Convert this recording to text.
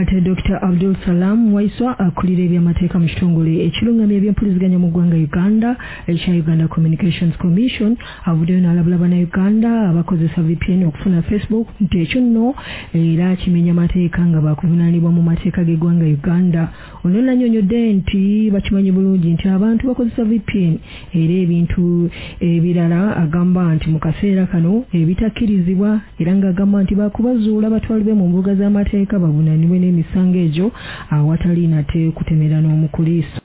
ate Dr. Abdul Salam Waiswa akulira ebyamateeka mu kitongole ekirungamya ebyempuliziganya mu ggwanga Uganda ekya Uganda Communications Commission avuddeyo n'alabula bannayuganda abakozesa VPN okufuna Facebook nti ekyo nno era kimenya amateeka nga bakuvunaanibwa mu mateeka g'eggwanga Uganda. Ono nannyonnyodde nti bakimanyi bulungi nti abantu bakozesa VPN era ebintu ebirala agamba nti mu kaseera kano ebitakkirizibwa era ng'agamba nti bakubazuula batwalibwe mu mbuga z'amateeka bavunaanibwe n'emisango egyo awatali nate kutemera n'omukuliiso.